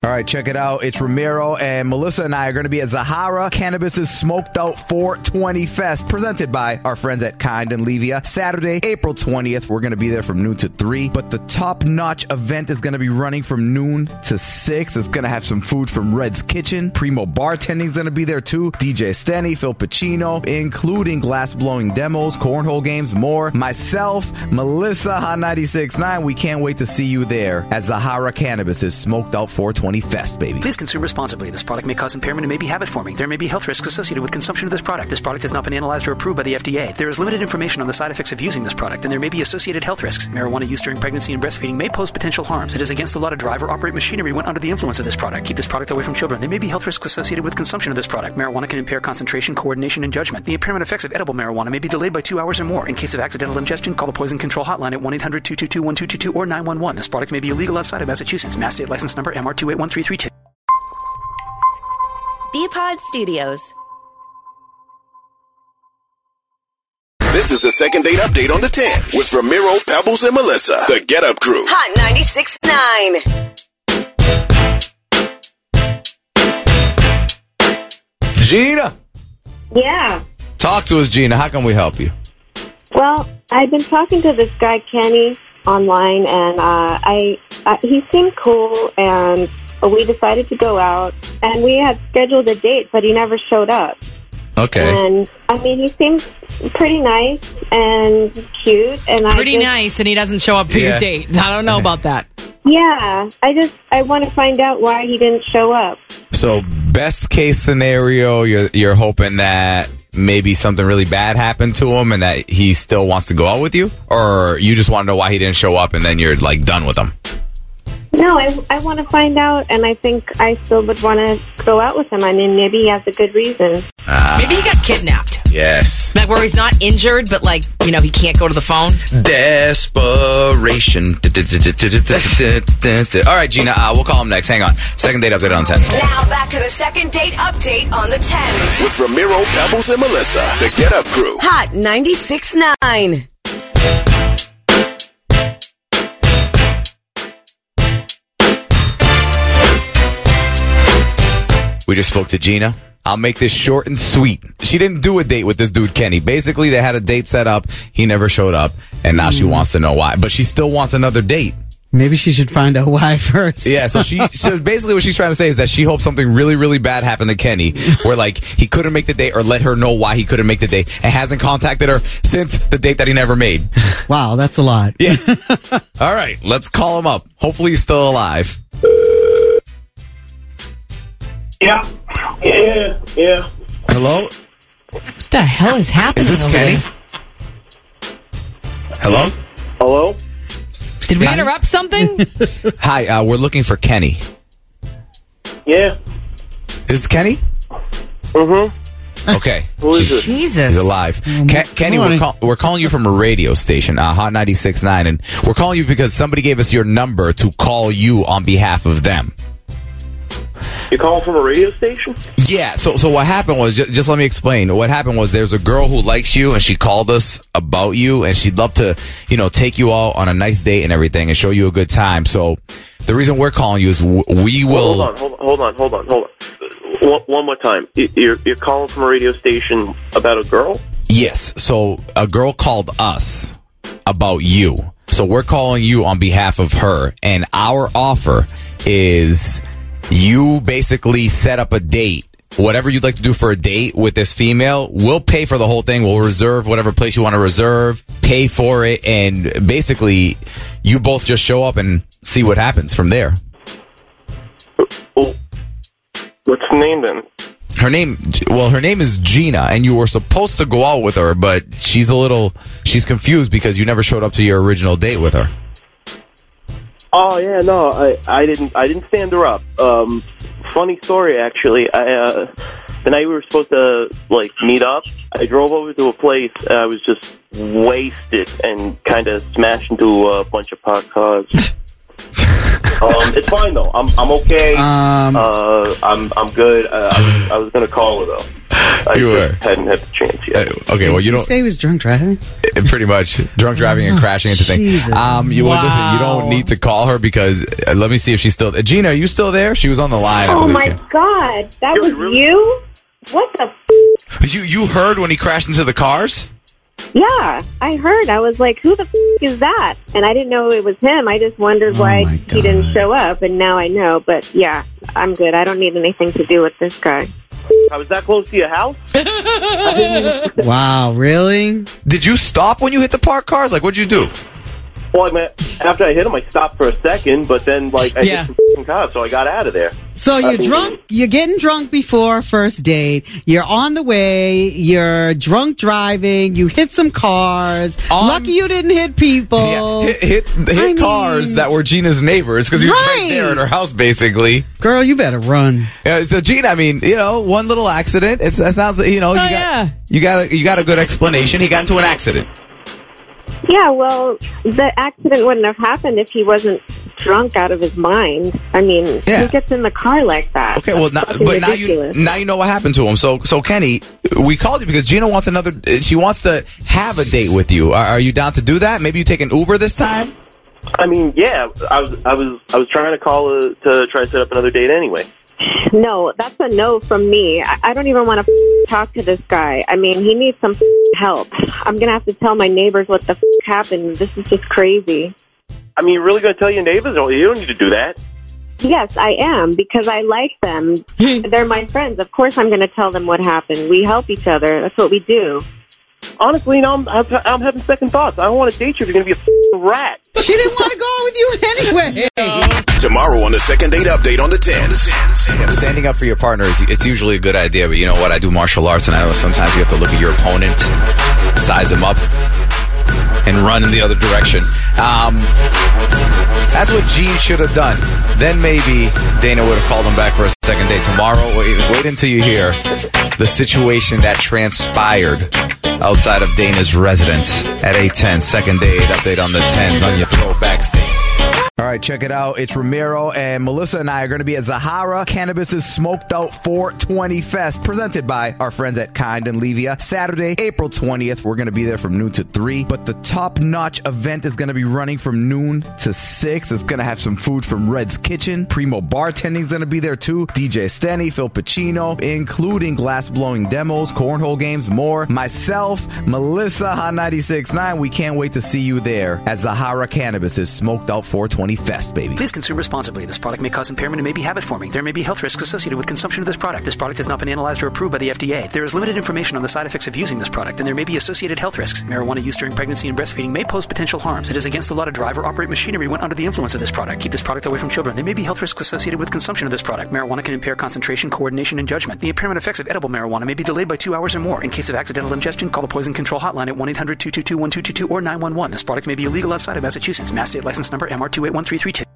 All right, check it out. It's Ramiro, and Melissa and I are going to be at Zahara Cannabis's Smoked Out 420 Fest, presented by our friends at Kind and Levia. Saturday, April 20th. We're going to be there from noon to 3. But the top-notch event is going to be running from noon to 6. It's going to have some food from Red's Kitchen. Primo Bartending is going to be there, too. DJ Stenny, Phil Pacino, including glass-blowing demos, cornhole games, more. Myself, Melissa, Hot 96.9. We can't wait to see you there at Zahara Cannabis's Smoked Out 420 Fest, baby. Please consume responsibly. This product may cause impairment and may be habit-forming. There may be health risks associated with consumption of this product. This product has not been analyzed or approved by the FDA. There is limited information on the side effects of using this product, and there may be associated health risks. Marijuana use during pregnancy and breastfeeding may pose potential harms. It is against the law to drive or operate machinery when under the influence of this product. Keep this product away from children. There may be health risks associated with consumption of this product. Marijuana can impair concentration, coordination, and judgment. The impairment effects of edible marijuana may be delayed by 2 hours or more. In case of accidental ingestion, call the Poison Control Hotline at 1-800-222-1222 or 911. This product may be illegal outside of Massachusetts. Mass State License Number MR281332. Bpod Studios. This is the second date update on the 10 with Ramiro, Pebbles, and Melissa. The Get Up Crew. Hot 96.9. Gina! Yeah. Talk to us, Gina. How can we help you? Well, I've been talking to this guy, Kenny, online, and he seemed cool, and we decided to go out, and we had scheduled a date, but he never showed up. Okay. And, I mean, he seems pretty nice and cute. And nice, and he doesn't show up for your date. I don't know about that. Yeah. I want to find out why he didn't show up. So, best case scenario, you're hoping that maybe something really bad happened to him and that he still wants to go out with you? Or you just want to know why he didn't show up and then you're, like, done with him? No, I want to find out, and I think I still would want to go out with him. I mean, maybe he has a good reason. Maybe he got kidnapped. Yes. Like where he's not injured, but like, he can't go to the phone. Desperation. All right, Gina, we'll call him next. Hang on. Second date update on 10. Now back to the second date update on the 10. With Ramiro, Pebbles, and Melissa. The Get Up Crew. Hot 96.9. We just spoke to Gina. I'll make this short and sweet. She didn't do a date with this dude, Kenny. Basically, they had a date set up. He never showed up, and now she wants to know why. But she still wants another date. Maybe she should find out why first. Yeah, so basically what she's trying to say is that she hopes something really, really bad happened to Kenny, where like he couldn't make the date or let her know why he couldn't make the date, and hasn't contacted her since the date that he never made. Wow, that's a lot. Yeah. All right, let's call him up. Hopefully he's still alive. Yeah. Hello? What the hell is happening? Is this Kenny? Hello? Hello? Did we interrupt something? Hi, we're looking for Kenny. Yeah. Is this Kenny? Mm-hmm. Okay. Who is it? Jesus. He's alive. Kenny, we're calling you from a radio station, Hot 96.9, and we're calling you because somebody gave us your number to call you on behalf of them. You calling from a radio station? Yeah, so what happened was, just let me explain. What happened was there's a girl who likes you, and she called us about you, and she'd love to, take you all on a nice date and everything and show you a good time. So the reason we're calling you is we will... Hold on. One more time. You're calling from a radio station about a girl? Yes, so a girl called us about you. So we're calling you on behalf of her, and our offer is... You basically set up a date. Whatever you'd like to do for a date with this female, we'll pay for the whole thing. We'll reserve whatever place you want to reserve, pay for it, and basically you both just show up and see what happens from there. What's the name then? Her name is Gina, and you were supposed to go out with her, but she's confused because you never showed up to your original date with her. Oh yeah, no, I didn't stand her up. Funny story, actually. The night we were supposed to meet up, I drove over to a place. I was just wasted and kind of smashed into a bunch of parked cars. It's fine though. I'm okay. I'm good. I was gonna call her though. You were. hadn't had the chance yet. Okay, well, you Did don't. he say he was drunk driving? Pretty much drunk driving and crashing into things. Jesus. Listen, you don't need to call her because let me see if she's still. Gina, are you still there? She was on the line. I Oh believe my God, that was really? you? What the? You heard when he crashed into the cars? Yeah, I heard. I was like, who the is that? And I didn't know it was him. I just wondered why my he didn't God. show up, and now I know. But yeah, I'm good. I don't need anything to do with this guy. I was that close to your house? Wow, really? Did you stop when you hit the parked cars? Like, what'd you do? Well, I mean, after I hit him, I stopped for a second, but then, I Yeah. hit some cars, so I got out of there. So you're drunk, you're getting drunk before first date, you're on the way, you're drunk driving, you hit some cars. Lucky you didn't hit people. Yeah, hit cars that were Gina's neighbors because he was right there at her house, basically. Girl, you better run. Yeah, so Gina, I mean, one little accident. That sounds, you got a good explanation. He got into an accident. Yeah, well, the accident wouldn't have happened if he wasn't drunk out of his mind. I mean, who gets in the car like that? Okay, well, now you know what happened to him. So Kenny, we called you because Gina wants she wants to have a date with you. Are you down to do that? Maybe you take an Uber this time? I mean, yeah, I was trying to call to try to set up another date anyway. No, that's a no from me. I don't even want to talk to this guy. I mean, he needs some help. I'm going to have to tell my neighbors what the happened. This is just crazy. I mean, you're really going to tell your neighbors? Oh, you don't need to do that. Yes, I am, because I like them. They're my friends. Of course I'm going to tell them what happened. We help each other. That's what we do. Honestly, I'm having second thoughts. I don't want to date you if you're going to be a rat. She didn't want to go with you anyway. Tomorrow on the second date update on the 10s. Standing up for your partner it's usually a good idea, but you know what? I do martial arts, and I know sometimes you have to look at your opponent, size him up, and run in the other direction. That's what Gene should have done. Then maybe Dana would have called him back for a second date. Tomorrow, wait until you hear the situation that transpired outside of Dana's residence at 8:10. Second date update on the 10s on your throwback stage. All right, check it out. It's Ramiro, and Melissa and I are going to be at Zahara Cannabis's Smoked Out 420 Fest, presented by our friends at Kind and Levia. Saturday, April 20th. We're going to be there from noon to 3, but the top-notch event is going to be running from noon to 6. It's going to have some food from Red's Kitchen. Primo Bartending is going to be there, too. DJ Stenny, Phil Pacino, including glass-blowing demos, cornhole games, more. Myself, Melissa, Hot 96.9. We can't wait to see you there at Zahara Cannabis's Smoked Out 420 Fest, baby. Please consume responsibly. This product may cause impairment and may be habit-forming. There may be health risks associated with consumption of this product. This product has not been analyzed or approved by the FDA. There is limited information on the side effects of using this product, and there may be associated health risks. Marijuana use during pregnancy and breastfeeding may pose potential harms. It is against the law to drive or operate machinery when under the influence of this product. Keep this product away from children. There may be health risks associated with consumption of this product. Marijuana can impair concentration, coordination, and judgment. The impairment effects of edible marijuana may be delayed by 2 hours or more. In case of accidental ingestion, call the Poison Control Hotline at 1-800-222-1222 or 911. This product may be illegal outside of Massachusetts. Mass State License Number MR281332.